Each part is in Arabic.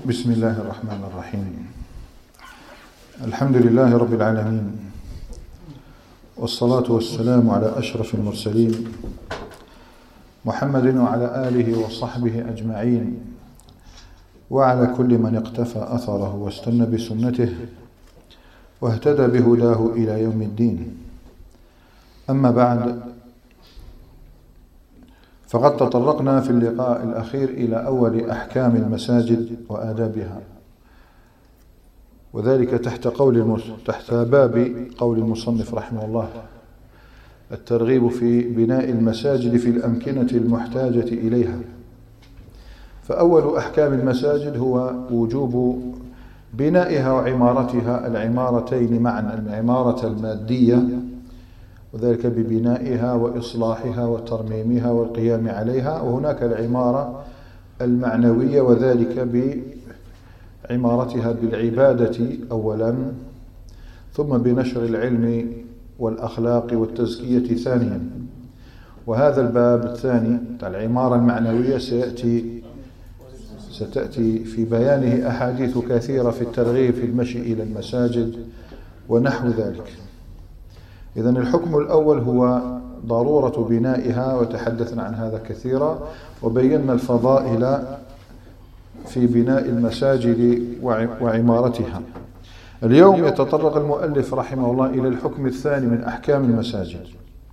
بسم الله الرحمن الرحيم. الحمد لله رب العالمين، والصلاة والسلام على أشرف المرسلين محمد وعلى آله وصحبه أجمعين، وعلى كل من اقتفى أثره واستنى بسنته واهتدى بهداه إلى يوم الدين. أما بعد، فقد تطرقنا في اللقاء الأخير إلى أول أحكام المساجد وآدابها، وذلك تحت باب قول المصنف رحمه الله: الترغيب في بناء المساجد في الأمكنة المحتاجة إليها. فأول أحكام المساجد هو وجوب بنائها وعمارتها، العمارتين معا، العمارة المادية وذلك ببنائها وإصلاحها وترميمها والقيام عليها، وهناك العمارة المعنوية وذلك بعمارتها بالعبادة أولا، ثم بنشر العلم والأخلاق والتزكية ثانيا. وهذا الباب الثاني العمارة المعنوية ستأتي في بيانه أحاديث كثيرة في الترغيب في المشي إلى المساجد ونحو ذلك. إذن الحكم الأول هو ضرورة بنائها، وتحدثنا عن هذا كثيرا وبينا الفضائل في بناء المساجد وعمارتها. اليوم يتطرق المؤلف رحمه الله إلى الحكم الثاني من أحكام المساجد،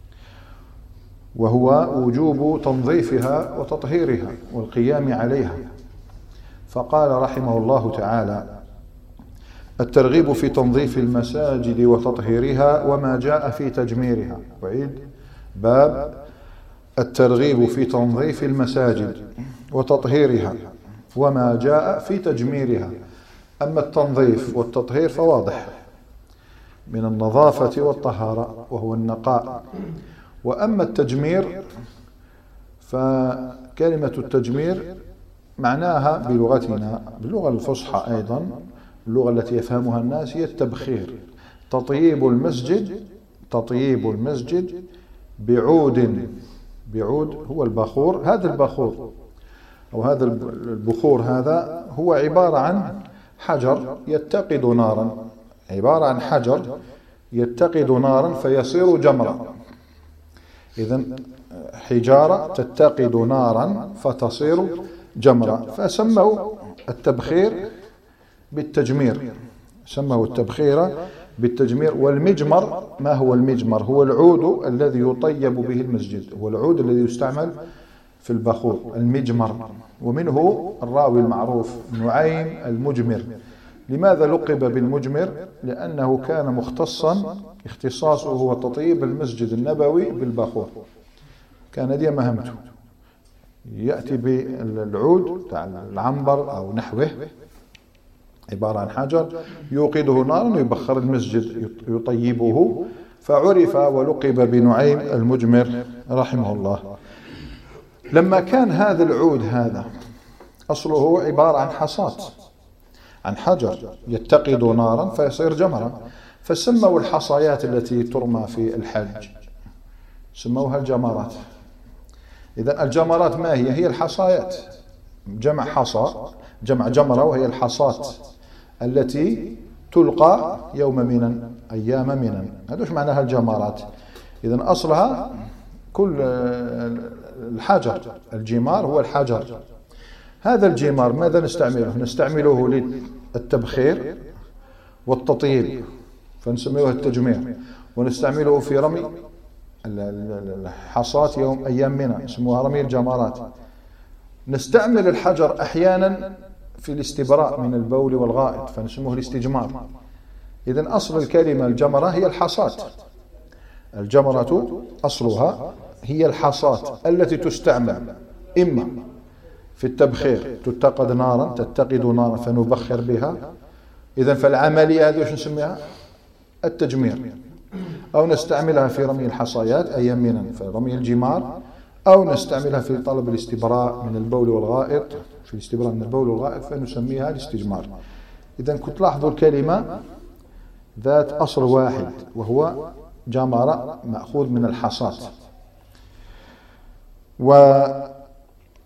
وهو وجوب تنظيفها وتطهيرها والقيام عليها. فقال رحمه الله تعالى: الترغيب في تنظيف المساجد وتطهيرها وما جاء في تجميرها. وعيد باب الترغيب في تنظيف المساجد وتطهيرها وما جاء في تجميرها. أما التنظيف والتطهير فواضح من النظافة والطهارة وهو النقاء، وأما التجمير فكلمة التجمير معناها بلغتنا باللغة الفصحى أيضا، اللغة التي يفهمها الناس، هي التبخير، تطييب المسجد بعود هو البخور. هذا البخور أو هذا البخور هذا هو عبارة عن حجر يتقد نارا، فيصير جمرا. إذن حجارة تتقد نارا فتصير جمرا، فسموا التبخير بالتجمير، والمجمر، ما هو المجمر؟ هو العود الذي يطيب به المسجد، هو العود الذي يستعمل في البخور، المجمر. ومنه الراوي المعروف نعيم المجمر. لماذا لقب بالمجمر؟ لأنه كان مختصا، اختصاصه هو تطيب المسجد النبوي بالبخور، كان دي مهمته. يأتي بالعود تاع العنبر أو نحوه، عبارة عن حجر يوقده نارا ويبخر المسجد يطيبه، فعرف ولقب بنعيم المجمر رحمه الله. لما كان هذا العود هذا أصله عبارة عن حصاة، عن حجر يتقد نارا فيصير جمرا، فسموا الحصيات التي ترمى في الحج سموها الجمرات. إذا الجمرات ما هي؟ هي الحصايات، جمع حصى، جمع جمرة، وهي الحصاة التي تلقى يوم منى، أيام منى. هذا وش معناها الجمرات؟ إذن أصلها كل الحجر، الجمار هو الحجر. هذا الجمار ماذا نستعمله؟ نستعمله للتبخير والتطيب فنسميه التجمير، ونستعمله في رمي الحصاة يوم أيام منى اسمها رمي الجمرات. نستعمل الحجر أحيانا في الاستبراء من البول والغائط فنسموه الاستجمار. إذن أصل الكلمة الجمرة هي الحصاة، الجمرة أصلها هي الحصاة التي تستعمل إما في التبخير، تتقد نارا فنبخر بها. إذن فالعملية هذه وش نسميها؟ التجمير. أو نستعملها في رمي الحصايات أيام منى في رمي الجمار، أو نستعملها في طلب الاستبراء من البول والغائط، في الاستبراء من البول والغائط فنسميها الاستجمار. إذن كنت تلاحظوا الكلمة ذات أصل واحد وهو جمرة مأخوذ من الحصاة.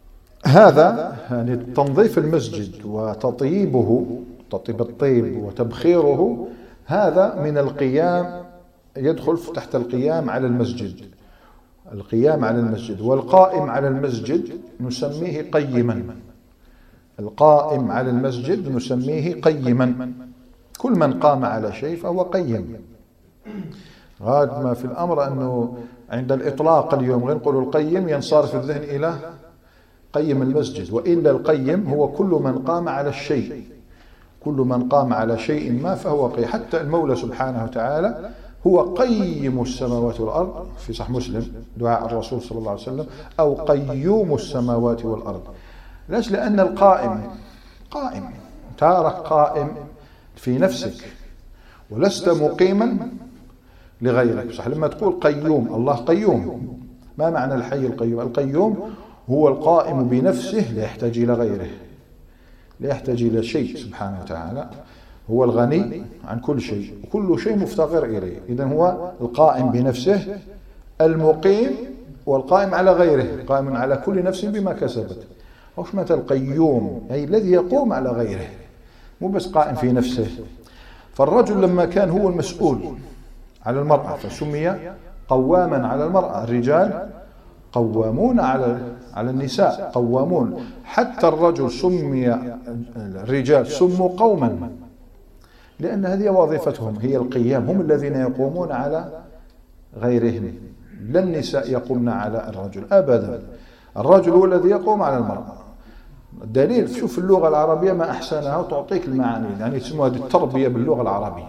هذا يعني تنظيف المسجد وتطيبه، تطيب الطيب وتبخيره، هذا من القيام، يدخل تحت القيام على المسجد. القيام على المسجد، والقائم على المسجد نسميه قيما. القائم على المسجد نسميه قيما. كل من قام على شيء فهو قيم. غاد ما في الأمر أنه عند الإطلاق اليوم غير نقول القيم ينصرف الذهن إلى قيم المسجد، وإلا القيم هو كل من قام على الشيء، كل من قام على شيء ما فهو قيم. حتى المولى سبحانه وتعالى هو قيم السماوات والأرض في صحيح مسلم دعاء الرسول صلى الله عليه وسلم، أو قيوم السماوات والأرض. ليش؟ لأن القائم قائم، تارة قائم في نفسك ولست مقيما لغيرك. صح، لما تقول قيوم، الله قيوم. ما معنى الحي القيوم؟ القيوم هو القائم بنفسه لا يحتاج إلى غيره، لا يحتاج إلى شيء سبحانه وتعالى. هو الغني عن كل شيء وكل شيء مفتقر إليه. إذن هو القائم بنفسه المقيم، والقائم على غيره، قائم على كل نفس بما كسبت. وش متى القيوم؟ أي الذي يقوم على غيره، مو بس قائم في نفسه. فالرجل لما كان هو المسؤول على المرأة فسمي قواما على المرأة. الرجال قوامون على النساء، قوامون. حتى الرجل سمي، الرجال سموا قوما، لأن هذه وظيفتهم، هي القيام، هم الذين يقومون على غيرهم. لا النساء يقومن على الرجل أبدا، الرجل هو الذي يقوم على المرأة. الدليل، شوف اللغة العربية ما أحسنها وتعطيك المعاني، يعني يسموها التربية باللغة العربية.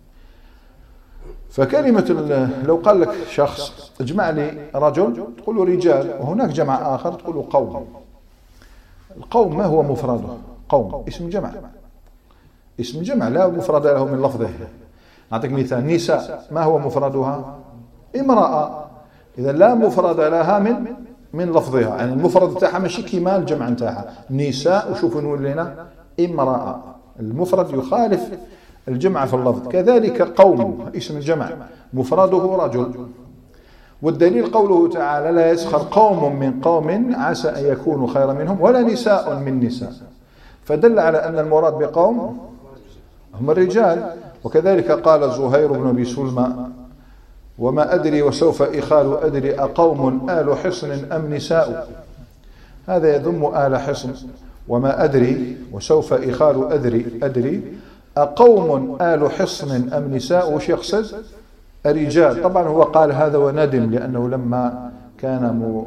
فكلمة لو قال لك شخص اجمع لي رجل تقول له رجال، وهناك جمع آخر تقول له قوم. القوم ما هو مفرده؟ قوم اسم جمع، اسم جمع لا مفرد له من لفظه. أعطيك مثال، نساء ما هو مفردها؟ امرأة. إذا لا مفرد لها من لفظها، يعني المفرد تاعها ماشي كيما الجمع نتاعها. نساء وشوفوا نقول لنا امرأة، المفرد يخالف الجمع في اللفظ. كذلك قوم اسم الجمع مفرده رجل. والدليل قوله تعالى لا يسخر قوم من قوم عسى أن يكونوا خيرا منهم ولا نساء من نساء، فدل على أن المراد بقوم هم الرجال. وكذلك قال زهير بن أبي سلمى وما أدري وسوف إخال أدري أقوم آل حصن أم نساء. هذا يذم آل حصن. وما أدري وسوف إخال أدري أقوم آل حصن أم نساء، وش يقصد؟ الرجال. طبعا هو قال هذا وندم، لأنه لما كان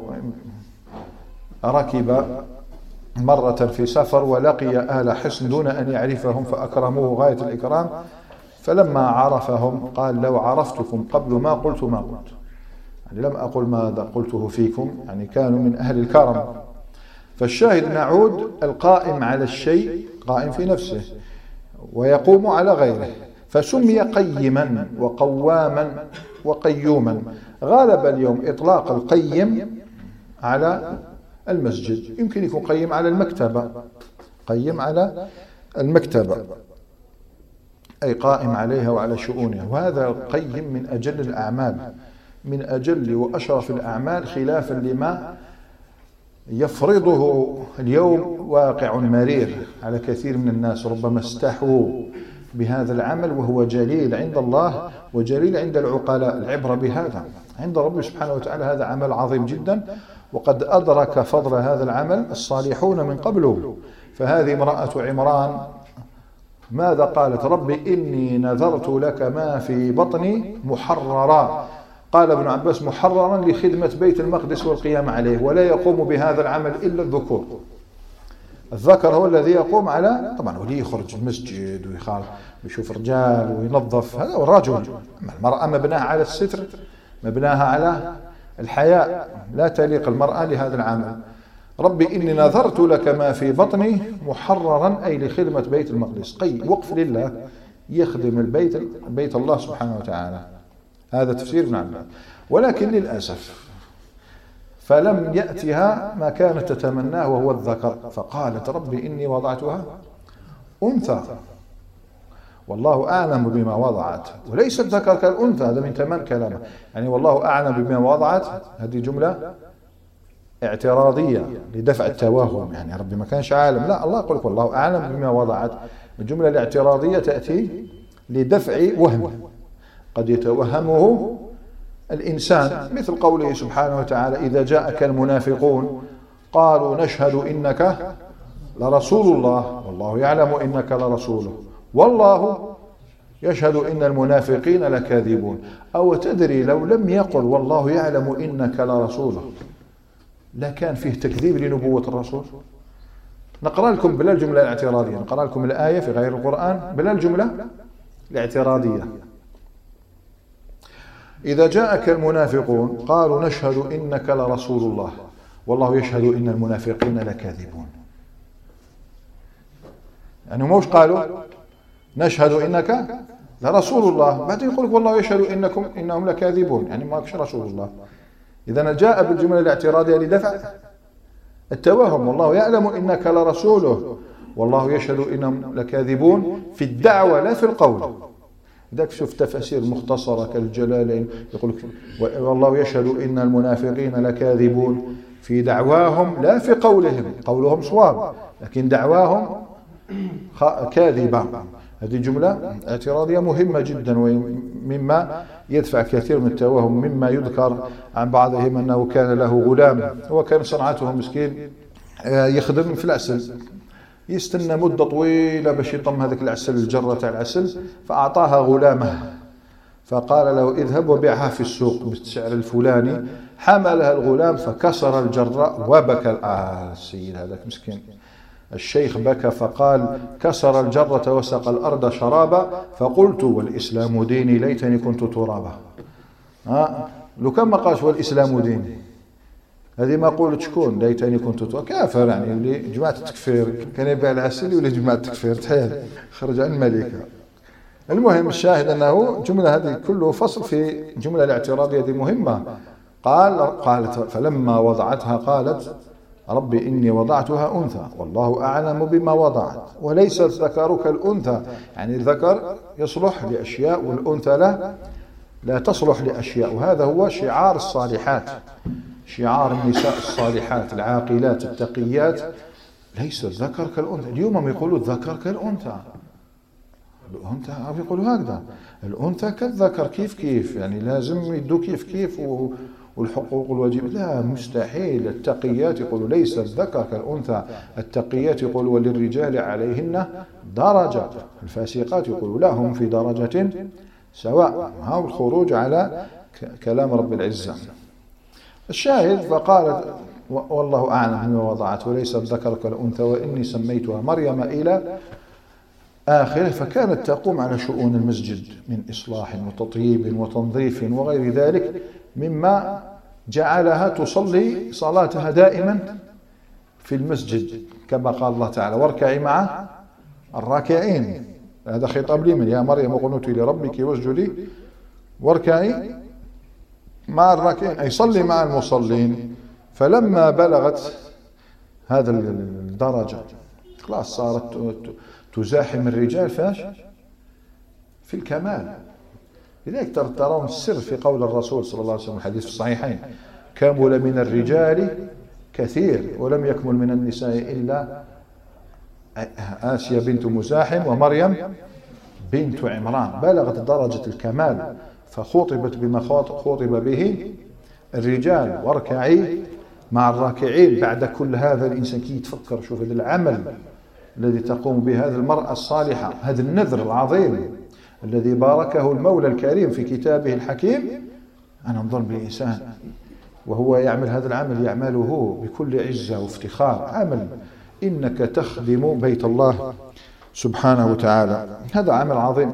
ركب مرة في سفر ولقي آل حصن دون أن يعرفهم فأكرموه غاية الإكرام، فلما عرفهم قال لو عرفتكم قبل ما قلت ما قلت، يعني لم أقل ماذا قلته فيكم، يعني كانوا من أهل الكرم. فالشاهد نعود، القائم على الشيء قائم في نفسه ويقوم على غيره، فسمي قيما وقواما وقيوما. غالب اليوم إطلاق القيم على المسجد، يمكن يكون قيم على المكتبة، قيم على المكتبة أي قائم عليها وعلى شؤونها. وهذا القيم من أجل الأعمال، من أجل وأشرف الأعمال، خلافا لما يفرضه اليوم واقع مرير على كثير من الناس. ربما استحوا بهذا العمل وهو جليل عند الله وجليل عند العقلاء. العبرة بهذا عند رب سبحانه وتعالى، هذا عمل عظيم جدا، وقد أدرك فضل هذا العمل الصالحون من قبله. فهذه امرأة عمران ماذا قالت؟ ربي إني نذرت لك ما في بطني محررا. قال ابن عباس محررا لخدمة بيت المقدس والقيام عليه، ولا يقوم بهذا العمل إلا الذكور. الذكر هو الذي يقوم على، طبعا ولي يخرج المسجد ويشوف رجال وينظف، هذا هو الرجل. المرأة مبناها على الستر، مبناها على الحياء، لا تليق المرأة لهذا العمل. ربي إني نذرت لك ما في بطني محررا أي لخدمة بيت المقدس، وقف لله، يخدم بيت الله سبحانه وتعالى. هذا تفسير ابن عباس. ولكن للأسف فلم يأتها ما كانت تتمناه وهو الذكر، فقالت ربي إني وضعتها أنثى والله أعلم بما وضعت وليس الذكر كالأنثى. هذا من تمام كلامه، يعني والله أعلم بما وضعت، هذه جملة اعتراضية لدفع التوهم، يعني ربي ما كانش عالم، لا، الله يقول لك والله أعلم بما وضعت. الجملة الاعتراضية تأتي لدفع وهم قد يتوهمه الإنسان، مثل قوله سبحانه وتعالى: إذا جاءك المنافقون قالوا نشهد إنك لرسول الله والله يعلم إنك لرسوله والله يشهد إن المنافقين لكاذبون. أو تدري لو لم يقل والله يعلم إنك لرسوله لكان فيه تكذيب لنبوة الرسول؟ نقرأ لكم بلا الجملة الاعتراضية، نقرأ لكم الآية في غير القرآن بلا الجملة الاعتراضية. إذا جاءك المنافقون قالوا نشهد إنك لرسول الله والله يشهد إن المنافقين لكاذبون. يعني موش قالوا نشهد إنك لرسول الله بعدين يقول والله يشهد إنهم لكاذبون، يعني ما كش رسول الله. إذا جاء بالجملة الاعتراضية لدفع التوهم، والله يعلم إنك لرسوله والله يشهد إنهم لكاذبون في الدعوة لا في القول. ذاك شوف تفاسير مختصرة كالجلالين يقول والله يشهد إن المنافقين لكاذبون في دعواهم لا في قولهم، قولهم صواب لكن دعواهم كاذبة. هذه جملة اعتراضية مهمة جدا، ومما يدفع كثير من التوهم. مما يذكر عن بعضهم أنه كان له غلام وكان صنعته مسكين يخدم في العسل، يستنى مدة طويلة باش يطم هذاك العسل الجرة تاع العسل، فأعطاها غلامه فقال له اذهب وبيعها في السوق بالسعر الفلاني. حملها الغلام فكسر الجرة وبكى. السيد هذاك مسكين الشيخ بكى فقال كسر الجرة وسق الأرض شرابا فقلت والإسلام ديني ليتني كنت ترابا. لو كان ما قالش والإسلام ديني هذه ما قولت شكون ليتني كنت ترابا، كافر يعني يولي جماعة التكفير، كان يبيع العسل يولي جماعة التكفير، تحيل خرج عن الملكة. المهم الشاهد أنه جملة هذه كله فصل في جملة الاعتراضية هذه مهمة. قالت فلما وضعتها قالت ربي إني وضعتها أنثى والله أعلم بما وضعت وليس الذكر كالأنثى، يعني الذكر يصلح لأشياء والأنثى لا تصلح لأشياء. وهذا هو شعار الصالحات، شعار النساء الصالحات العاقلات التقيات، ليس الذكر كالأنثى. اليوم يقولوا الذكر كالأنثى، الأنثى يقولوا هكذا، الأنثى كالذكر كيف يعني لازم يدوا كيف والحقوق والواجب، لا مستحيل. التقيات يقولوا ليس الذكر كالأنثى، التقيات يقولوا وللرجال عليهن درجة، الفاسقات يقولوا لا هم في درجة سواء. هذا الخروج على كلام رب العزة. الشاهد فقالت والله أعلم بما وضعت وليس الذكر كالأنثى وإني سميتها مريم إلى آخره. فكانت تقوم على شؤون المسجد من إصلاح وتطييب وتنظيف وغير ذلك، مما جعلها تصلي صلاتها دائما في المسجد كما قال الله تعالى واركعي مع الراكعين. هذا خطاب لمن؟ يا مريم اقنتي لربك واسجدي واركعي مع الراكعين، أي صلي مع المصلين. فلما بلغت هذا الدرجة خلاص صارت تزاحم الرجال في الكمال. لذلك ترون السر في قول الرسول صلى الله عليه وسلم الحديث في الصحيحين كمل من الرجال كثير ولم يكمل من النساء إلا آسيا بنت مزاحم ومريم بنت عمران. بلغت درجة الكمال فخوطبت بما خوطب به الرجال واركعي مع الراكعين. بعد كل هذا الإنسان كي يتفكر شوف هذا العمل الذي تقوم به هذه المرأة الصالحة، هذا النذر العظيم الذي باركه المولى الكريم في كتابه الحكيم. أنا نظن بالإنسان وهو يعمل هذا العمل يعمله بكل عزة وافتخار، عمل إنك تخدم بيت الله سبحانه وتعالى، هذا عمل عظيم.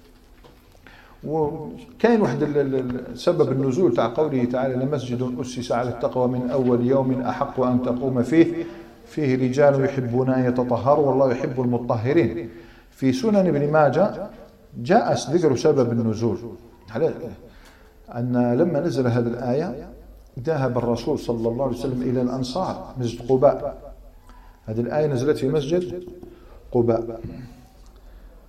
وكاين واحد سبب النزول تاع قوله تعالى لمسجد أسس على التقوى من أول يوم أحق أن تقوم فيه رجال يحبون أن يتطهروا والله يحب المطهرين. في سنن ابن ماجه جاء ذكر سبب النزول أن لما نزل هذه الآية ذهب الرسول صلى الله عليه وسلم إلى الأنصار مسجد قباء. هذه الآية نزلت في مسجد قباء،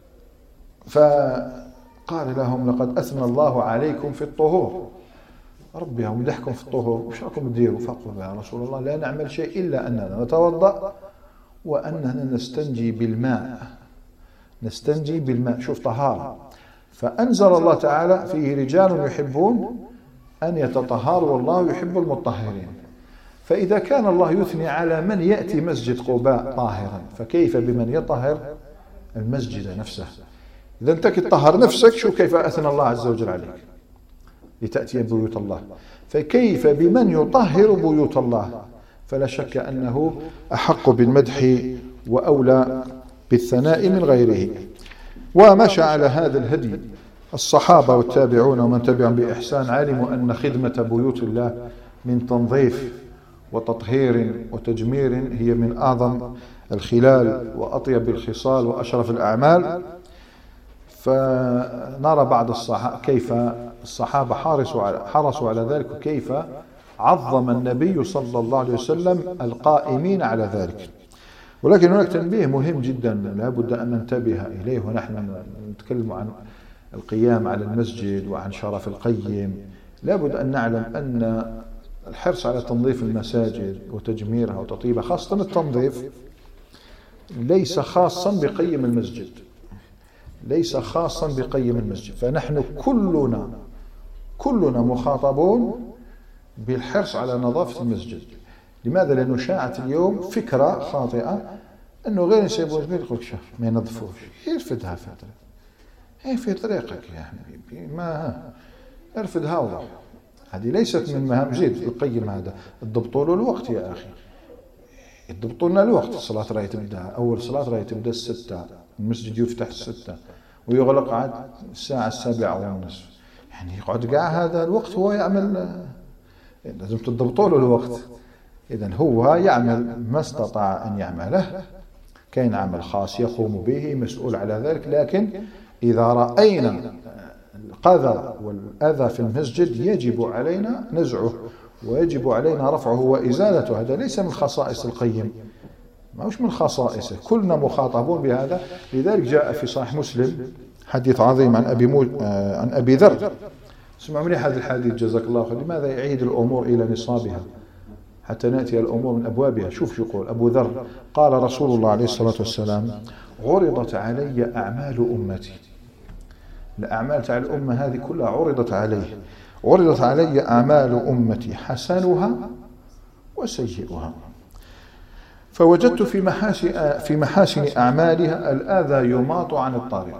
فقال لهم لقد أثنى الله عليكم في الطهور، ربي هم ضحكم في الطهور وش راكم تديروا؟ فقلوا يا رسول الله لا نعمل شيء إلا أننا نتوضأ وأننا نستنجي بالماء. نستنجي بالماء، شوف طهارة. فأنزل الله تعالى فيه رجال يحبون أن يتطهروا والله يحب المطهرين. فإذا كان الله يثني على من يأتي مسجد قباء طاهرا، فكيف بمن يطهر المسجد نفسه؟ إذا أنت تطهر نفسك، شوف كيف أثنى الله عز وجل عليك لتأتي بيوت الله، فكيف بمن يطهر بيوت الله؟ فلا شك أنه أحق بالمدح وأولى بالثناء من غيره. ومشى على هذا الهدي الصحابة والتابعون ومن تبعهم بإحسان، علموا أن خدمة بيوت الله من تنظيف وتطهير وتجمير هي من أعظم الخلال وأطيب الخصال وأشرف الأعمال. فنرى بعض الصحابة كيف الصحابة حرصوا على ذلك، وكيف عظم النبي صلى الله عليه وسلم القائمين على ذلك. ولكن هناك تنبيه مهم جدا لا بد أن ننتبه إليه ونحن نتكلم عن القيام على المسجد وعن شرف القيم. لا بد أن نعلم أن الحرص على تنظيف المساجد وتجميرها وتطيبها، خاصة التنظيف، ليس خاصا بقيم المسجد، ليس خاصا بقيم المسجد. فنحن كلنا مخاطبون بالحرص على نظافة المسجد. لماذا؟ لأنه شاعت اليوم فكرة خاطئة أنه غير يسيبوا المسجد يقول لك ما ينظفوش، يرفدها فترة، هي في طريقك يا حبيبي، ما ارفدها وضع. هذه ليست من مهام جيد القيم. هذا الضبطوا له الوقت يا أخي، يضبطوا لنا الوقت. الصلاة راهي تبدأ، أول صلاة راهي تبدأ 6، المسجد يفتح 6 ويغلق عاد الساعة 7:30. يعني يقعد قاع هذا الوقت هو يعمل، لازم تضبطوا له الوقت. إذن هو يعمل ما استطاع أن يعمله، كاين عمل خاص يقوم به مسؤول على ذلك. لكن إذا رأينا القذى والأذى في المسجد يجب علينا نزعه ويجب علينا رفعه وإزالته. هذا ليس من خصائص القيم، ما هوش من خصائصه، كلنا مخاطبون بهذا. لذلك جاء في صحيح مسلم حديث عظيم عن أبي ذر. اسمعوا مني هذا الحديث جزاك الله خير. لماذا يعيد الأمور إلى نصابها حتى نأتي الأمور من أبوابها؟ شوف يقول أبو ذر، قال رسول الله عليه الصلاة والسلام: عرضت علي أعمال أمتي. الأعمال تاع الأمة هذه كلها عرضت عليه. عرضت علي أعمال أمتي حسنها وسيئها، فوجدت في محاسن أعمالها الآذى يماط عن الطريق.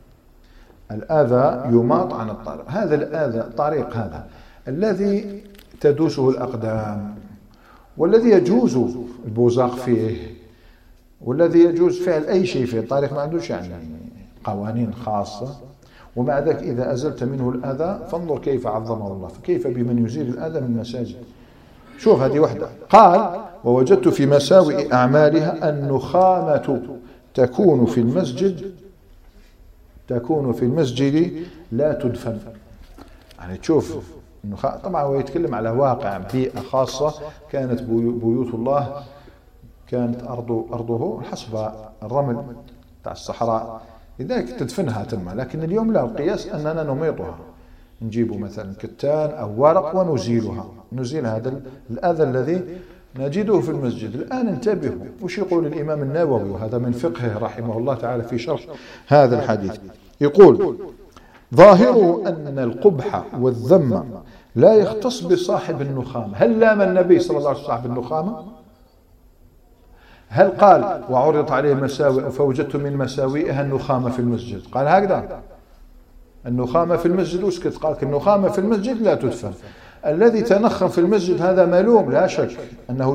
الآذى يماط عن الطريق، هذا الآذى الطريق هذا الذي تدوسه الأقدام، والذي يجوز البوزاق فيه، والذي يجوز فعل أي شيء في الطريق، ما عندوش يعني قوانين خاصة. ومع ذلك إذا أزلت منه الأذى فانظر كيف عظمه الله، فكيف بمن يزيل الأذى من المساجد. شوف هذه وحدة. قال: ووجدت في مساوئ أعمالها النخامة تكون في المسجد لا تدفن. يعني تشوف طبعا هو يتكلم على واقع بيئة خاصة، كانت بيوت الله كانت أرضه حسب الرمل تاع الصحراء، لذلك تدفنها تم. لكن اليوم لا، القياس أننا نميطها، نجيب مثلا كتان أو ورق ونزيلها، نزيل هذا الأذى الذي نجده في المسجد. الآن انتبهوا وش يقول الإمام النووي، وهذا من فقهه رحمه الله تعالى في شرح هذا الحديث. يقول: ظاهره أن القبح والذم لا يختص بصاحب النخامة. هل لام النبي صلى الله عليه وسلم صاحب النخامة؟ هل قال: وعرضت عليه مساوئ فوجدت من مساوئها النخامة في المسجد؟ قال هكذا النخامة في المسجد وسكت. قال النخامة في المسجد لا تدفن. الذي تنخم في المسجد هذا ملوم لا شك، أنه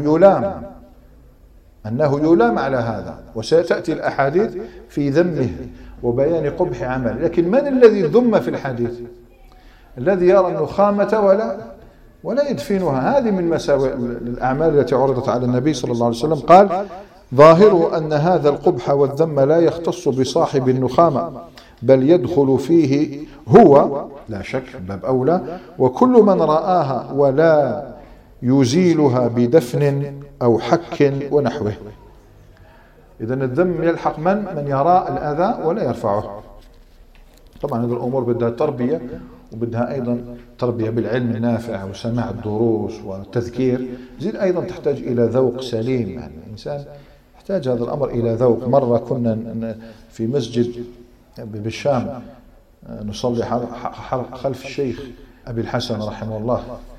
يلام على هذا، وستأتي الأحاديث في ذمه وبيان قبح عمل. لكن من الذي ذم في الحديث؟ الذي يرى النخامة ولا يدفنها. هذه من مساوئ الأعمال التي عرضت على النبي صلى الله عليه وسلم. قال: ظاهره أن هذا القبح والذم لا يختص بصاحب النخامة، بل يدخل فيه هو لا شك باب أولى، وكل من رآها ولا يزيلها بدفن أو حك ونحوه. إذن الذم يلحق من يرى الأذى ولا يرفعه. طبعا هذه الأمور بدها تربية وبدها أيضا تربية بالعلم النافع وسماع الدروس والتذكير، زيد أيضا تحتاج إلى ذوق سليم. يعني الإنسان يحتاج هذا الأمر إلى ذوق. مرة كنا في مسجد بالشام نصلي خلف الشيخ أبي الحسن رحمه الله،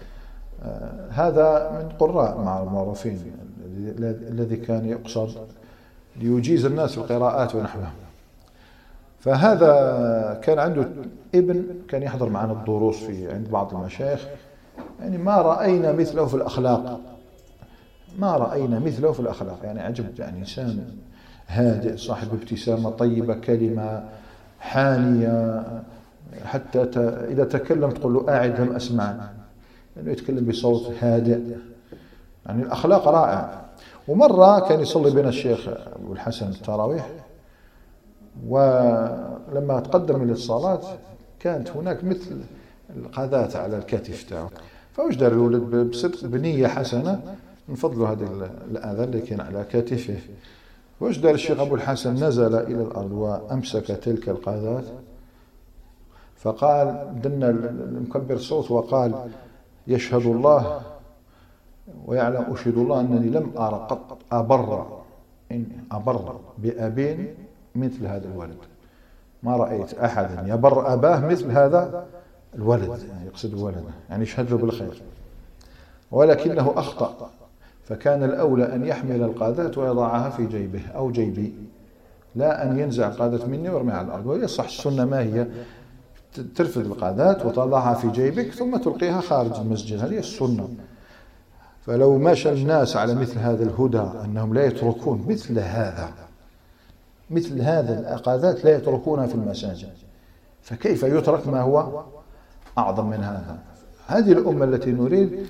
هذا من قراء مع المعروفين الذي كان يقصد ليجيز الناس في القراءات ونحوها. فهذا كان عنده ابن كان يحضر معنا الدروس عند بعض المشايخ، يعني ما رأينا مثله في الأخلاق، ما رأينا مثله في الأخلاق. يعني عجب، يعني إنسان هادئ صاحب ابتسامة طيبة، كلمة حانية، حتى إذا تكلم تقول له قاعد لم أسمع، لأنه يتكلم بصوت هادئ. يعني الأخلاق رائعة. ومرة كان يصلي بين الشيخ أبو الحسن التراويح، ولما تقدم إلى الصلاة كانت هناك مثل القذاة على الكتف تاعه، فوش دار الولد بصدق بنية حسنة من فضل هذا الأذى اللي كان على كتفه. وش دار الشيخ أبو الحسن؟ نزل إلى الأرض وأمسك تلك القذاة، فقال دنا المكبر صوت وقال: يشهد الله ويعلم أشهد الله أنني لم أرى قط أبر بأبين مثل هذا الولد، ما رأيت أحدا يبر أباه مثل هذا الولد، يعني يقصد الولد، يعني يشهد له بالخير. ولكنه أخطأ، فكان الأولى أن يحمل القاذات ويضعها في جيبه أو جيبي، لا أن ينزع القاذات مني ويرميها على الأرض. وهي صح السنة ما هي؟ ترفد القاذات وتضعها في جيبك ثم تلقيها خارج المسجد، هذه السنة. فلو مشى الناس على مثل هذا الهدى أنهم لا يتركون مثل هذا القاذات لا يتركونها في المساجد، فكيف يترك ما هو أعظم من هذا؟ هذه الأمة التي نريد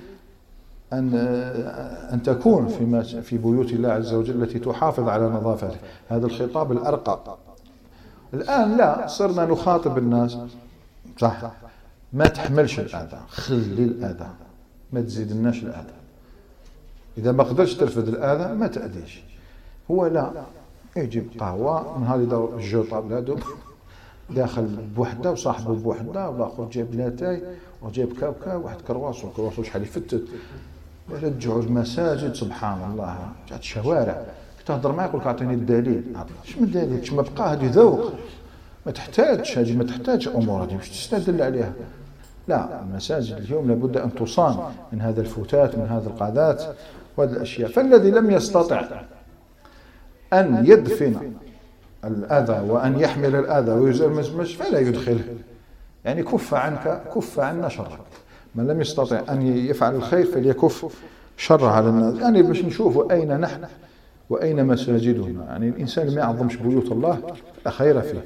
أن تكون في بيوت الله عز وجل التي تحافظ على نظافته. هذا الخطاب الأرقى. الآن لا، صرنا نخاطب الناس صح، ما تحملش الأذى، خلي الأذى، ما تزيدناش الأذى. إذا ما قدرش ترفض الأذى ما تأذيش. هو لا، يجيب قهوة من هذه دور الجوطة بلادهم داخل بوحدة وصاحبه بوحدة، والآخر جايب لاتاي وجايب كاوكا واحد كرواس، والكرواس شحال يفتت. يرجعوا المساجد سبحان الله، جات الشوارع تهضر معك يقول لك اعطيني الدليل. ايش من دليل؟ ايش ما بقى؟ هذه ذوق، ما تحتاج هذه، ما تحتاج امور هذه باش تستدل عليها. لا، المساجد اليوم لابد ان تصان من هذا الفتات، من هذا القاذات وهذه الاشياء. فالذي لم يستطع ان يدفن الاذى وان يحمل الاذى ويزيل المسمش فلا يدخله، يعني كف عنا شرك. من لم يستطع ان يفعل الخير فليكف شر على الناس. يعني باش نشوفوا اين نحن واين مساجدنا. يعني الانسان ما يعظمش بيوت الله لا خير فيه.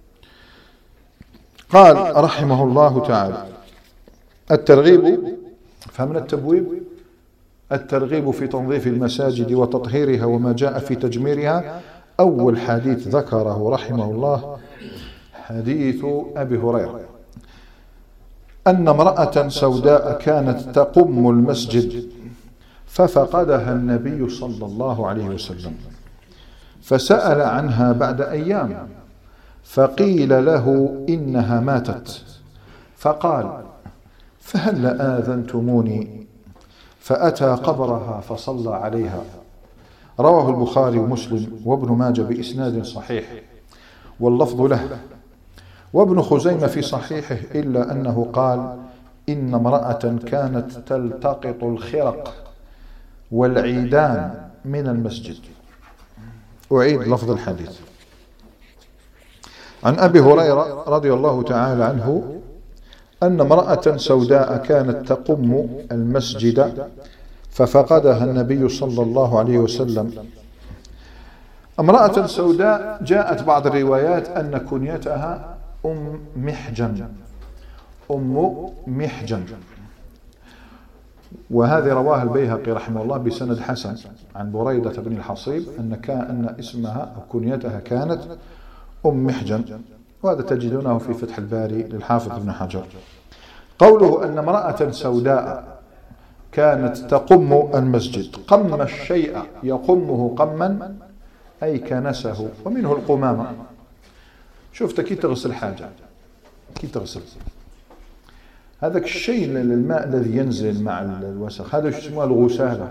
قال رحمه الله تعالى: الترغيب، فمن التبويب الترغيب في تنظيف المساجد وتطهيرها وما جاء في تجميرها. أول حديث ذكره رحمه الله حديث أبي هريرة أن امرأة سوداء كانت تقم المسجد ففقدها النبي صلى الله عليه وسلم، فسأل عنها بعد أيام، فقيل له إنها ماتت، فقال: فهل آذنتموني؟ فأتى قبرها فصلى عليها. رواه البخاري ومسلم وابن ماجه بإسناد صحيح واللفظ له، وابن خزيمة في صحيحه، إلا أنه قال: إن امرأة كانت تلتقط الخرق والعيدان من المسجد. أعيد لفظ الحديث. عن أبي هريرة رضي الله تعالى عنه أن امرأة سوداء كانت تقم المسجد ففقدها النبي صلى الله عليه وسلم. امرأة سوداء جاءت بعض الروايات أن كنيتها أم محجن، وهذه رواها البيهقي رحمه الله بسند حسن عن بريدة بن الحصيب أن اسمها أو كنيتها كانت أم محجن، وهذا تجدونه في فتح الباري للحافظ ابن حجر. قوله أن امرأة سوداء كانت تقم المسجد، قم الشيء يقمه قما أي كنسه، ومنه القمامة. شفت كي تغسل حاجة، كي تغسل هذاك الشيء الماء الذي ينزل مع الوسخ هذا يسمى الغسالة.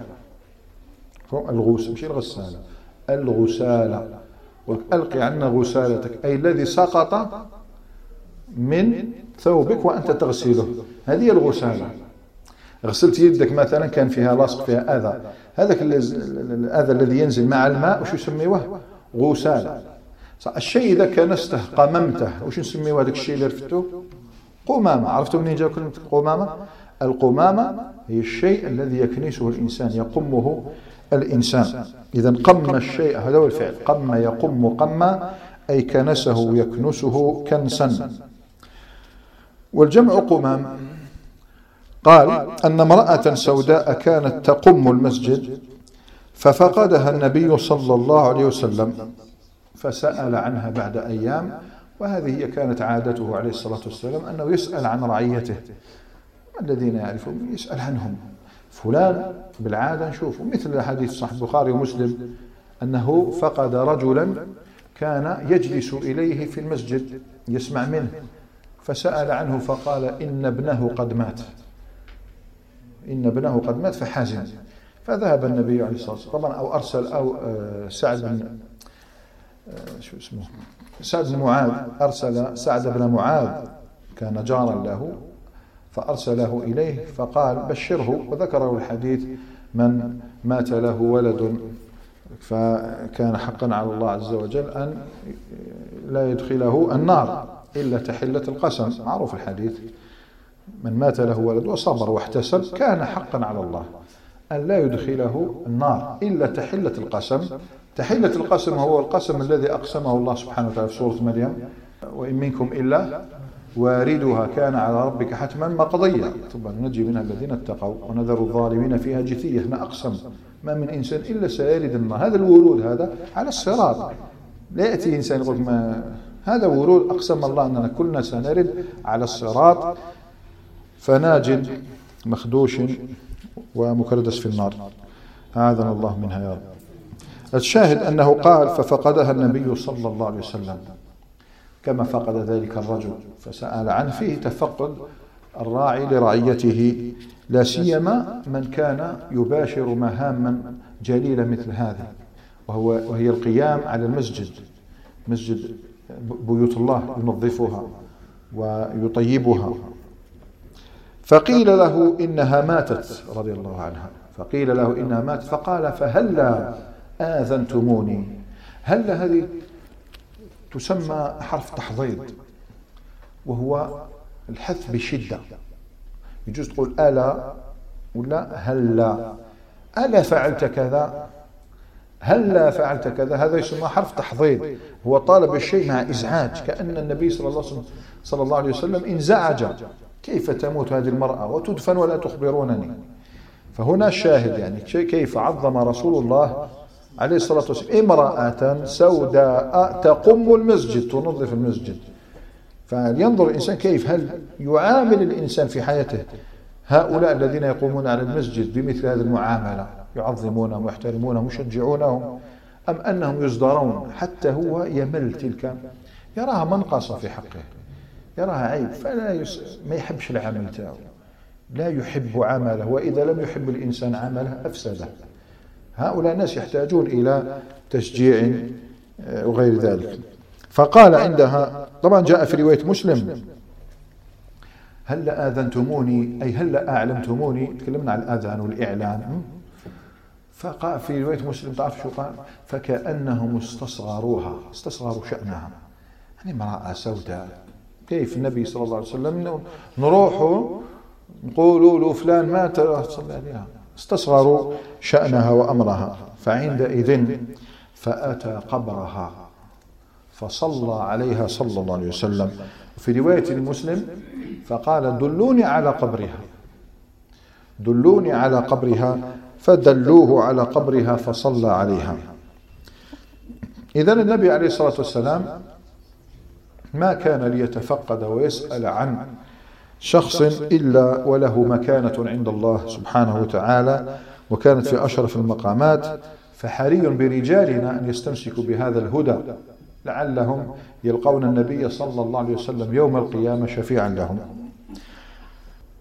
مش الغسالة، الغسالة. ألقي عنا غسالتك، أي الذي سقط من ثوبك وأنت تغسله، هذه الغسالة. غسلت يدك مثلا كان فيها لاصق فيها أذى، هذاك الأذى الذي ينزل مع الماء وش يسميوه؟ غسالة. الشيء إذا كنسته قممته وش نسميوه هذاك الشيء اللي رفته؟ قمامة. عرفتوا منين جاء كلمة قمامة؟ القمامة هي الشيء الذي يكنسه الإنسان، يقمه الإنسان. إذا قم الشيء، هذا هو الفعل، قم يقم قما، أي كنسه يكنسه كنسا. والجمع قمام. قال أن امرأة سوداء كانت تقم المسجد ففقدها النبي صلى الله عليه وسلم فسأل عنها بعد أيام، وهذه هي كانت عادته عليه الصلاة والسلام، أنه يسأل عن رعيته الذين يعرفون، يسأل عنهم. فلان بالعادة نشوفه مثل حديث صحيح البخاري ومسلم أنه فقد رجلا كان يجلس إليه في المسجد يسمع منه، فسأل عنه فقال إن ابنه قد مات، إن ابنه قد مات، فحزن. فذهب النبي عليه الصلاة والسلام طبعا، أو أرسل أو سعد بن شو اسمه، سعد بن معاذ، أرسل سعد بن معاذ كان جارا له فأرسله إليه فقال بشره، وذكره الحديث من مات له ولد فكان حقا على الله عز وجل أن لا يدخله النار إلا تحلة القسم، معروف الحديث، من مات له ولد وصبر واحتسب كان حقا على الله أن لا يدخله النار إلا تحلة القسم. تحلة القسم هو القسم الذي أقسمه الله سبحانه وتعالى في سورة مريم، وإن منكم إلا واردها كان على ربك حتما مقضيا ثم ننجي منها الذين اتقوا ونذر الظالمين فيها جثية. هنا أقسم ما من إنسان إلا سيرد النار. هذا الورود هذا على الصراط، لا يأتي إنسان يقول ما هذا ورود، أقسم الله أننا كلنا سنرد على الصراط فناج مخدوش ومكردس في النار، أعاذنا الله منها يا رب. الشاهد أنه قال ففقدها النبي صلى الله عليه وسلم كما فقد ذلك الرجل، فسأل عنه. فيه تفقد الراعي لرعيته، لا سيما من كان يباشر مهاما جليلة مثل هذه، وهي القيام على المسجد، مسجد بيوت الله، ينظفها ويطيبها. فقيل له إنها ماتت رضي الله عنها، فقيل له إنها ماتت فقال فهلا آذنتموني. هلا هذه تسمى حرف تحضيض، وهو الحث بشدة. يجوز تقول ألا ولا هلا، ألا فعلت كذا، هلا فعلت كذا، هذا يسمى حرف تحضيض، هو طالب الشيء مع إزعاج، كأن النبي صلى الله عليه وسلم انزعج، كيف تموت هذه المرأة وتدفن ولا تخبرونني؟ فهنا الشاهد يعني كيف عظم رسول الله عليه الصلاة والسلام امرأة سوداء تقم المسجد، تنظف المسجد. فلينظر الإنسان كيف هل يعامل الإنسان في حياته هؤلاء الذين يقومون على المسجد بمثل هذه المعاملة، يعظمونهم ويحترمونهم ويشجعونهم، أم أنهم يصدرون حتى هو يمل تلك، يراها منقصة في حقه، يراها عيب، فلا ما يحبش العمل تاعه، لا يحب عمله، وإذا لم يحب الإنسان عمله أفسده. هؤلاء الناس يحتاجون إلى تشجيع وغير ذلك. فقال عندها، طبعا جاء في رواية مسلم هل آذنتموني، أي هل أعلمتموني، تكلمنا عن الأذان والإعلان. فقال في رواية مسلم تعرف شو قال؟ فكأنهم استصغروها، استصغروا شأنها، يعني امرأة سوداء، كيف النبي صلى الله عليه وسلم نروح نقولوا له فلان مات صلى عليها، استصغروا شأنها وأمرها. فعندئذ فأتى قبرها فصلى عليها صلى الله عليه وسلم. في رواية المسلم فقال دلوني على قبرها، دلوني على قبرها، فدلوه على قبرها فصلى عليها. إذن النبي عليه الصلاة والسلام ما كان ليتفقد ويسأل عن شخص إلا وله مكانة عند الله سبحانه وتعالى، وكانت في أشرف المقامات. فحري برجالنا أن يستمسكوا بهذا الهدى لعلهم يلقون النبي صلى الله عليه وسلم يوم القيامة شفيعا لهم.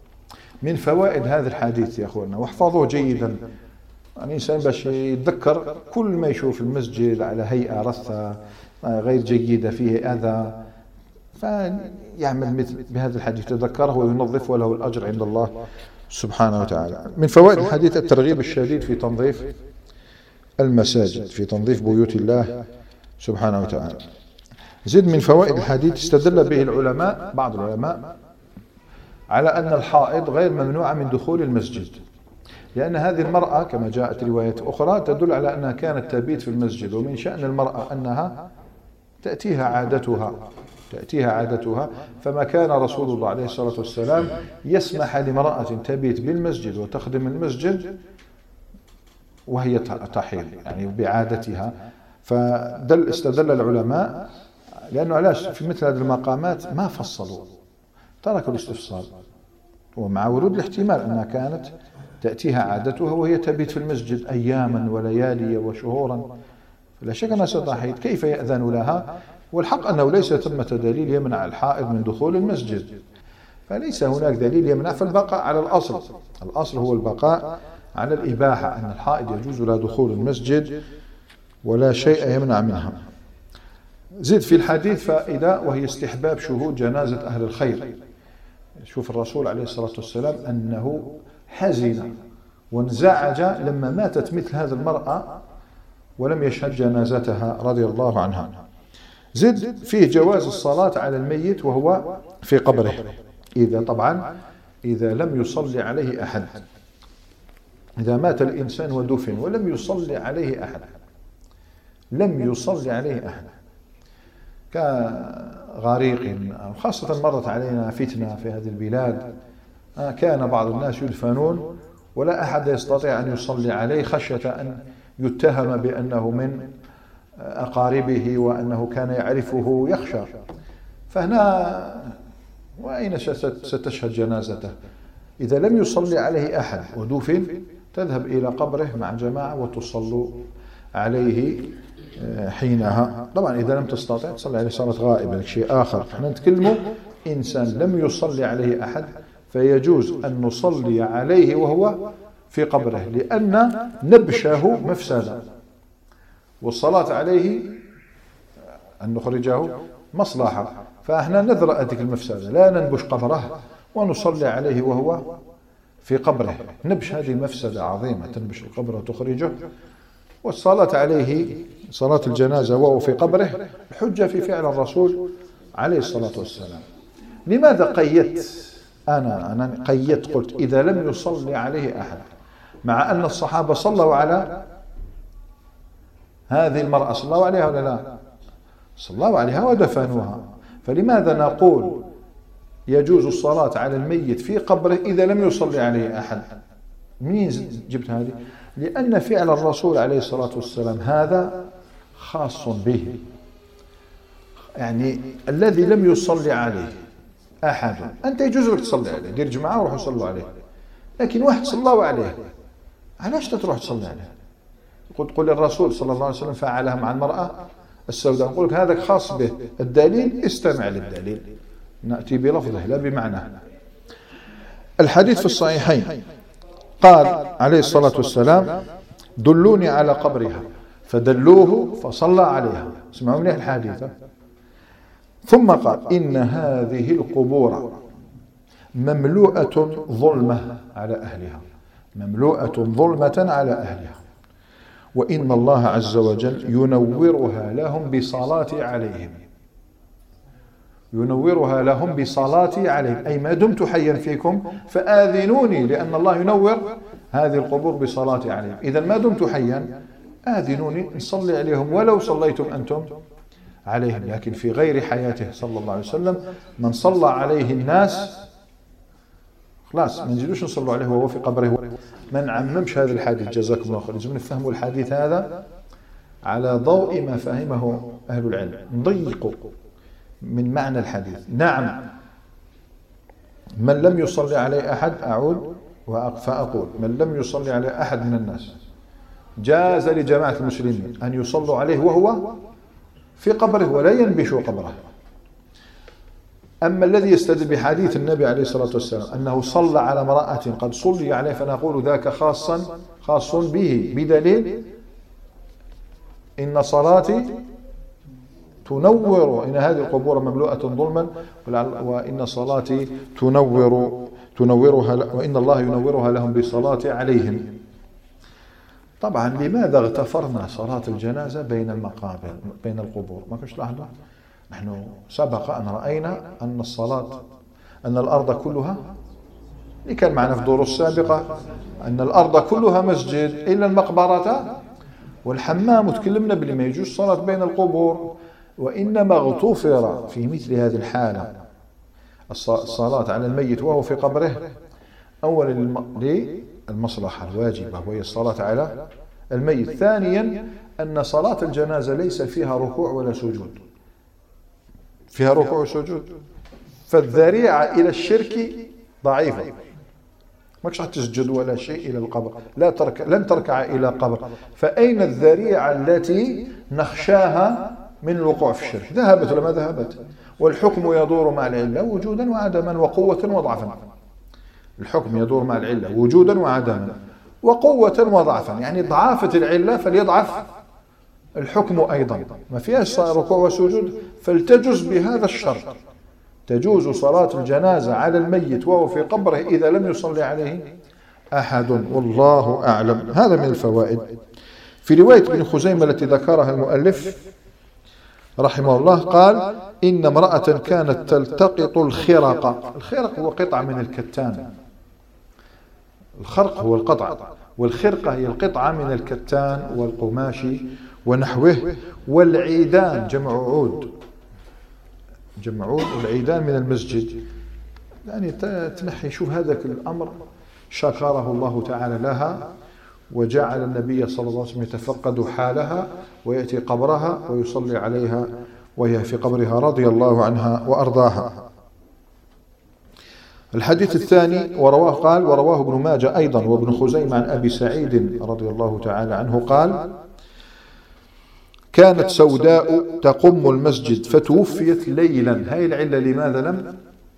من فوائد هذا الحديث يا أخوانا، واحفظوه جيدا، الإنسان باش يتذكر كل ما يشوف المسجد على هيئة رثة غير جيدة فيه أذى، فيعمل مثل بهذا الحديث، يتذكره وينظف وله الأجر عند الله سبحانه وتعالى. من فوائد الحديث الترغيب الشديد في تنظيف المساجد، في تنظيف بيوت الله سبحانه وتعالى. زد من فوائد الحديث استدل به العلماء، بعض العلماء، على أن الحائض غير ممنوعة من دخول المسجد، لأن هذه المرأة كما جاءت روايات أخرى تدل على أنها كانت تبيت في المسجد، ومن شأن المرأة أنها تأتيها عادتها، فما كان رسول الله عليه الصلاة والسلام يسمح لامرأة تبيت بالمسجد وتخدم المسجد وهي تحيض، يعني بعادتها. استدل العلماء، لأنه علاش في مثل هذه المقامات ما فصلوا، تركوا الاستفصال، ومع ورود الاحتمال أنها كانت تأتيها عادتها وهي تبيت في المسجد أياما وليالي وشهورا، لا شك أنها ستحيض، كيف يأذن لها؟ والحق أنه ليس ثمة دليل يمنع الحائض من دخول المسجد، فليس هناك دليل يمنع، فالبقاء على الأصل هو البقاء على الإباحة، أن الحائض يجوز لها دخول المسجد ولا شيء يمنع منها. زد في الحديث فائدة، وهي استحباب شهود جنازة أهل الخير. شوف الرسول عليه الصلاة والسلام أنه حزن وانزعج لما ماتت مثل هذه المرأة ولم يشهد جنازتها رضي الله عنها. زد فيه جواز الصلاة على الميت وهو في قبره، إذا لم يصلي عليه أحد، إذا مات الإنسان ودفن ولم يصلي عليه أحد، كغريق، خاصة مرت علينا فتنة في هذه البلاد، كان بعض الناس يدفنون ولا أحد يستطيع أن يصلي عليه خشية أن يتهم بأنه من أقاربه وأنه كان يعرفه، يخشى، فهنا وأين ستشهد جنازته؟ إذا لم يصلي عليه أحد ودفن تذهب إلى قبره مع جماعة وتصلوا عليه حينها. طبعا إذا لم تستطع تصلي عليه صلاة غائبة، شيء آخر. احنا نتكلم إنسان لم يصلي عليه أحد فيجوز أن نصلي عليه وهو في قبره، لأن نبشه مفسدة، والصلاة عليه أن نخرجه مصلحة، فإحنا نذرأ هذه المفسدة، لا ننبش قبره ونصلي عليه وهو في قبره، نبش هذه مفسدة عظيمة، تنبش القبر وتخرجه، والصلاة عليه صلاة الجنازة وهو في قبره الحجة في فعل الرسول عليه الصلاة والسلام. لماذا قيدت؟ أنا قيدت، قلت إذا لم يصلي عليه أحد، مع أن الصحابة صلوا على هذه المرأة، صلوا عليها ولا لا؟ صلوا عليها ودفنوها، فلماذا نقول يجوز الصلاة على الميت في قبره إذا لم يصلي عليه أحد؟ منين جبت هذه؟ لأن فعل الرسول عليه الصلاة والسلام هذا خاص به، يعني الذي لم يصلي عليه أحد، أنت يجوز لك تصلي عليه، دير جماعة وروحوا صلوا عليه، لكن واحد صلوا عليه، علاش تروح تصلي عليه؟ تقول الرسول صلى الله عليه وسلم فعلها مع المرأة السوداء، نقول لك هذا خاص به، الدليل استمع للدليل، نأتي بلفظه لا بمعناه. الحديث في الصحيحين قال عليه الصلاة والسلام دلوني على قبرها، فدلوه فصلى عليها، اسمعوا منه الحديث، ثم قال إن هذه القبور مملوءة ظلمة على أهلها، مملوءة ظلمة على أهلها، وإن الله عز وجل ينورها لهم بصلاتي عليهم، ينورها لهم بصلاتي عليهم، أي ما دمت حيا فيكم فآذنوني، لأن الله ينور هذه القبور بصلاتي عليهم، إذا ما دمت حيا آذنوني نصلي عليهم ولو صليتم أنتم عليهم. لكن في غير حياته صلى الله عليه وسلم من صلى عليه الناس خلاص ما نزيدوش نصلوا عليه وهو في قبره. ما نعممش هذا الحديث، جزاكم الله خير، لازم نفهموا الحديث هذا على ضوء ما فهمه أهل العلم، نضيقوا من معنى الحديث. نعم من لم يصلي عليه أحد، أعود فأقول من لم يصلي عليه أحد من الناس جاز لجماعة المسلمين أن يصلوا عليه وهو في قبره ولا ينبشوا قبره. أما الذي يستدل بحديث النبي عليه الصلاة والسلام أنه صلى على امرأة قد صلي عليه فنقول ذاك خاص به بدليل إن صلاتي تنور، إن هذه القبور مملوءة ظلما وإن صلاتي تنورها وإن الله ينورها لهم بصلاتي عليهم. طبعا لماذا اغتفرنا صلاة الجنازة بين المقابر بين القبور؟ ما كنتش لحظة، نحن سبق أن رأينا أن الأرض كلها اللي كان معنا في الدروس السابقة أن الأرض كلها مسجد إلا المقبرة والحمام، وتكلمنا بلي ما يجوز صلاة بين القبور، وإنما اغتفر في مثل هذه الحالة الصلاة على الميت وهو في قبره أولا للمصلحة الواجبة وهي الصلاة على الميت، ثانيا أن صلاة الجنازة ليس فيها ركوع ولا سجود، فيها ركوع وسجود، فالذريعة إلى الشرك ضعيفة، ماكش تسجد ولا شيء إلى القبر، لن تركع إلى قبر، فأين الذريعة التي نخشاها من الوقوع في الشرك؟ ذهبت ولا ما ذهبت؟ والحكم يدور مع العلة وجودا وعدما وقوة وضعفا. الحكم يدور مع العلة وجودا وعدما وقوة وضعفا، يعني ضعافة العلة فليضعف الحكم أيضا، ما فيهاش ركوع وسجود، فلتجز بهذا الشرط. تجوز صلاة الجنازة على الميت وهو في قبره إذا لم يصلي عليه أحد، والله أعلم. هذا من الفوائد. في رواية ابن خزيمة التي ذكرها المؤلف رحمه الله قال إن امرأة كانت تلتقط الخرق. الخرق هو قطعة من الكتان، الخرق هو القطعة، والخرقة هي القطعة من الكتان والقماش ونحوه، والعيدان جمع عود، والعيدان من المسجد، يعني تنحي. شوف هذاك الأمر شكره الله تعالى لها، وجعل النبي صلى الله عليه وسلم يتفقد حالها ويأتي قبرها ويصلي عليها وهي في قبرها رضي الله عنها وأرضاها. الحديث الثاني ورواه ابن ماجه أيضا وابن خزيمة عن أبي سعيد رضي الله تعالى عنه قال كانت سوداء تقم المسجد فتوفيت ليلا. هاي العلة لماذا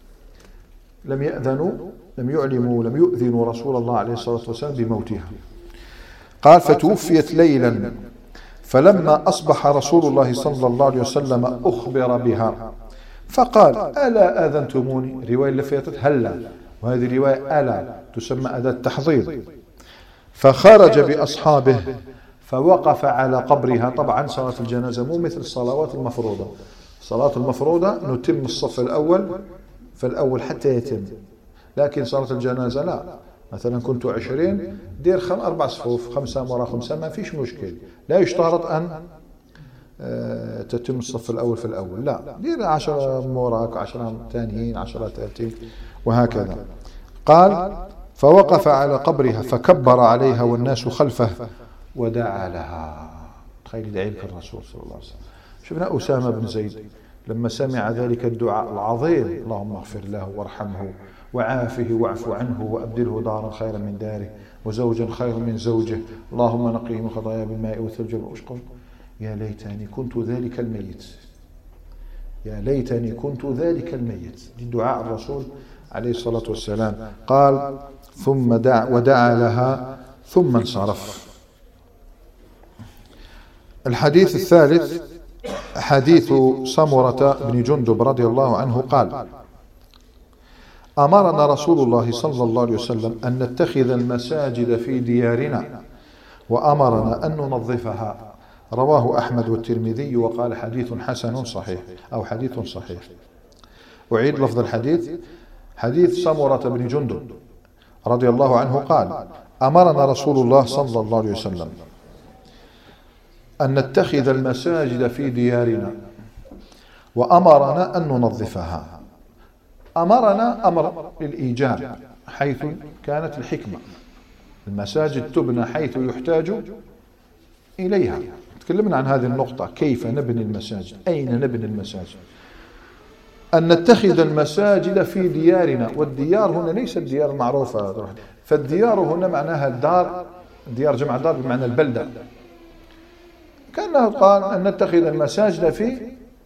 لم يؤذنوا رسول الله عليه الصلاة والسلام بموتها. قال فتوفيت ليلا فلما أصبح رسول الله صلى الله عليه وسلم أخبر بها فقال ألا آذنتموني؟ رواية اللي فاتت هلا، وهذه رواية ألا تسمى أداة تحضير. فخرج بأصحابه فوقف على قبرها. طبعا صلاة الجنازة مو مثل الصلوات المفروضة، الصلاة المفروضة نتم الصف الأول فالأول حتى يتم، لكن صلاة الجنازة لا، مثلا كنت 20 دير 4 صفوف 5 وراء 5، ما فيش مشكل، لا يشترط أن تتم الصف الأول في الأول، لا دير 10 وراك 10 ثانيين 10 30 وهكذا. قال فوقف على قبرها فكبر عليها والناس خلفه ودعا لها. تخيل يدعي لك الرسول صلى الله عليه وسلم. شفنا أسامة بن زيد لما سمع ذلك الدعاء العظيم اللهم اغفر له وارحمه وعافه واعف عنه وأبدله دارا خيرا من داره وزوجا خيرا من زوجه اللهم نقيه من خطاياه بالماء والثلج والأشقر، يا ليتني كنت ذلك الميت، يا ليتني كنت ذلك الميت. دي دعاء الرسول عليه الصلاة والسلام. قال ثم ودعا لها ثم انصرف. الحديث الثالث حديث سمرة بن جندب رضي الله عنه قال أمرنا رسول الله صلى الله عليه وسلم أن نتخذ المساجد في ديارنا وأمرنا أن ننظفها. رواه أحمد والترمذي وقال حديث حسن صحيح أو حديث صحيح. أعيد لفظ الحديث. حديث سمرة بن جندب رضي الله عنه قال أمرنا رسول الله صلى الله عليه وسلم أن نتخذ المساجد في ديارنا وأمرنا أن ننظفها. أمرنا أمر للإيجاب حيث كانت الحكمة، المساجد تبنى حيث يحتاج إليها. تكلمنا عن هذه النقطة، كيف نبني المساجد، أين نبني المساجد. أن نتخذ المساجد في ديارنا، والديار هنا ليست الديار المعروفة، فالديار هنا معناها الدار، ديار جمع دار بمعنى البلدة. كأنه قال أن نتخذ المساجد في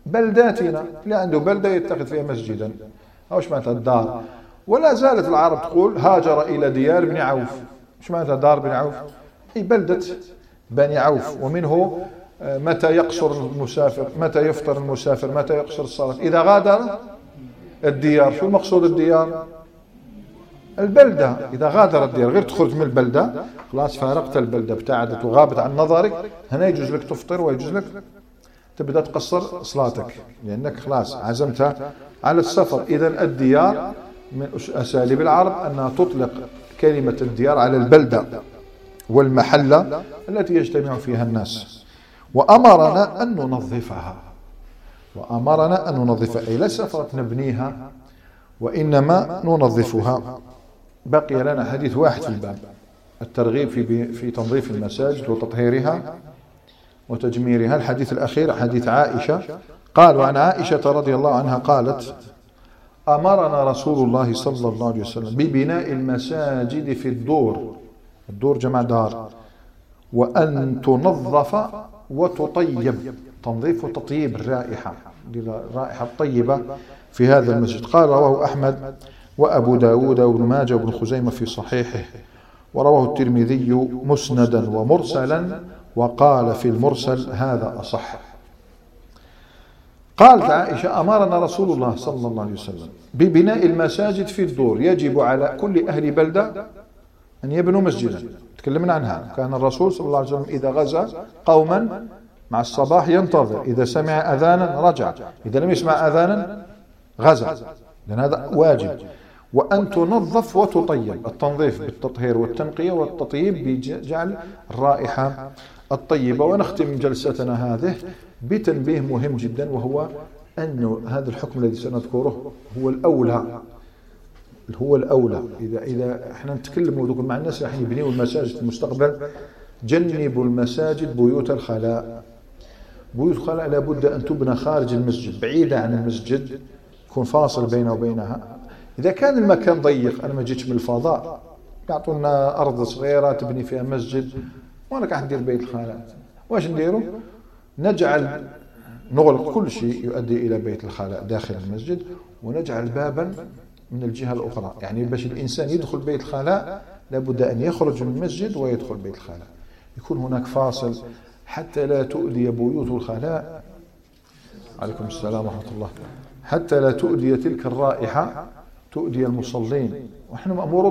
بلداتنا اللي عنده بلدة يتخذ فيها مسجدا، أوش معناتها الدار. ولا زالت العرب تقول هاجر إلى ديار بن عوف. إيش معناتها دار بن عوف؟ هي بلدة بني عوف. ومنه متى يقصر المسافر، متى يفطر المسافر، متى يقصر الصلاة، إذا غادر الديار. شو مقصود الديار؟ البلدة. إذا غادر الديار، غير تخرج من البلدة خلاص فارقت البلدة، ابتعدت وغابت عن نظرك، هنا يجوز لك تفطر ويجوز لك تبدأ تقصر صلاتك لأنك خلاص عزمت على السفر. إذا الديار من أساليب العرب أنها تطلق كلمة الديار على البلدة والمحلة التي يجتمع فيها الناس. وأمرنا أن ننظفها، وأمرنا أن ننظفها، أي ليس فقط نبنيها وإنما ننظفها. بقي لنا حديث واحد في الباب، الترغيب في تنظيف المساجد وتطهيرها وتجميرها. الحديث الأخير حديث عائشة، قال: وعن عائشة رضي الله عنها قالت: أمرنا رسول الله صلى الله عليه وسلم ببناء المساجد في الدور، الدور جمع دار، وأن تنظف وتطيب، تنظيف وتطيب الرائحة، الرائحة الطيبة في هذا المسجد. قال: رواه أحمد وأبو داود وابن ماجه وابن خزيمة في صحيحه، ورواه الترمذي مسندا ومرسلا، وقال في المرسل هذا أصح. قالت عائشة: أمرنا رسول الله صلى الله عليه وسلم ببناء المساجد في الدور، يجب على كل أهل بلدة أن يبنوا مسجدا. تكلمنا عنها، كان الرسول صلى الله عليه وسلم إذا غزا قوما مع الصباح ينتظر، إذا سمع أذانا رجع، إذا لم يسمع أذانا غزا، لأن هذا واجب. وأن تنظف وتطيب، التنظيف بالتطهير والتنقية، والتطيب بجعل الرائحة الطيبة. ونختم جلستنا هذه بتنبيه مهم جدا، وهو أن هذا الحكم الذي سنذكره هو الأولى، هو الأولى. إذا احنا نتكلم ونقول مع الناس راح يبنيوا المساجد في المستقبل، جنبوا المساجد بيوت الخلاء. بيوت الخلاء لابد أن تبنى خارج المسجد، بعيدة عن المسجد، يكون فاصل بينه وبينها. إذا كان المكان ضيق، أنا ما جيتش من الفضاء، يعطونا أرض صغيرة تبني فيها مسجد، وأنا قاعد ندير بيت الخلاء، واش نديروا؟ نغلق كل شيء يؤدي إلى بيت الخلاء داخل المسجد، ونجعل بابا من الجهة الأخرى. يعني باش الإنسان يدخل بيت الخلاء لابد أن يخرج من المسجد ويدخل بيت الخلاء، يكون هناك فاصل حتى لا تؤذي بيوت الخلاء. عليكم السلام ورحمة الله. حتى لا تؤذي تلك الرائحة، تؤذي المصلين. ونحن مأمورون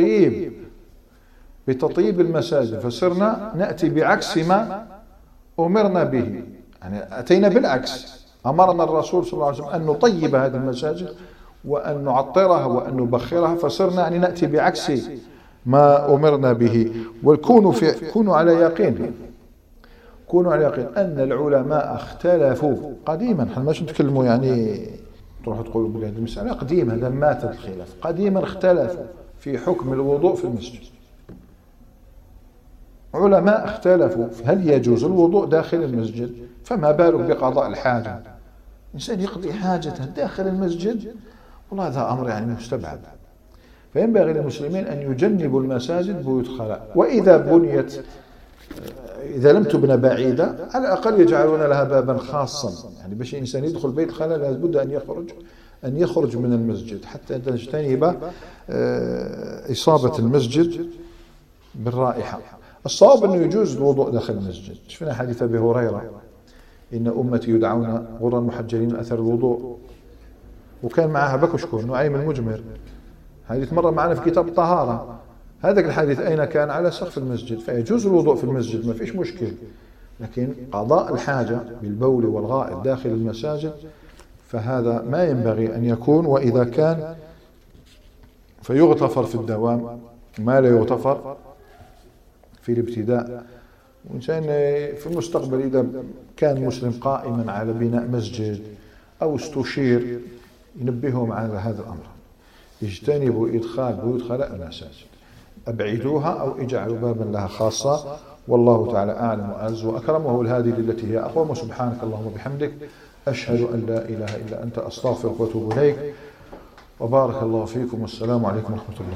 بتطيب المساجد، فصرنا نأتي بعكس ما أمرنا به، يعني أتينا بالعكس. أمرنا الرسول صلى الله عليه وسلم أن نطيب هذه المساجد وأن نعطرها وأن نبخرها، فصرنا يعني نأتي بعكس ما أمرنا به. كونوا على يقين، كونوا على يقين أن العلماء اختلفوا قديما. احنا ماش نتكلموا يعني تروحوا تقولوا بلي هذه المسألة قديمة، هذا ماتت الخلاف. قديما اختلفوا في حكم الوضوء في المسجد، علماء اختلفوا هل يجوز الوضوء داخل المسجد، فما بالك بقضاء الحاجة. إنسان يقضي حاجته داخل المسجد، والله هذا أمر يعني مستبعد. فينبغي للمسلمين أن يجنبوا المساجد بيوت خلاء، وإذا بنيت، إذا لم تبنى بعيدة، على الأقل يجعلون لها بابا خاصا، يعني باش الإنسان يدخل بيت الخلاء لابد أن يخرج من المسجد حتى تجتنب إصابة المسجد بالرائحة. الصواب أنه يجوز الوضوء داخل المسجد. شفنا حديث أبي هريرة: إن أمتي يدعون غرا محجلين من أثر الوضوء، وكان معها بكشكور نعيم المجمر، حديث مرة معنا في كتاب الطهارة. هذا الحديث أين كان؟ على سقف المسجد. فيجوز الوضوء في المسجد، ما فيش مشكل، لكن قضاء الحاجة بالبول والغائط داخل المساجد فهذا ما ينبغي أن يكون. وإذا كان فيغتفر في الدوام ما لا يغتفر في الابتداء. وإنسان في المستقبل إذا كان مسلم قائما على بناء مسجد أو استشير ينبههم على هذا الأمر، اجتنبوا إدخال بيوت خلاء المساجد، أبعدوها أو اجعلوا بابا لها خاصة. والله تعالى أعلم وأعز وأكرم، وهو الهادي للتي هي أقوم. وسبحانك اللهم وبحمدك، أشهد أن لا إله إلا أنت، أستغفرك وأتوب إليك. وبارك الله فيكم، والسلام عليكم ورحمة الله.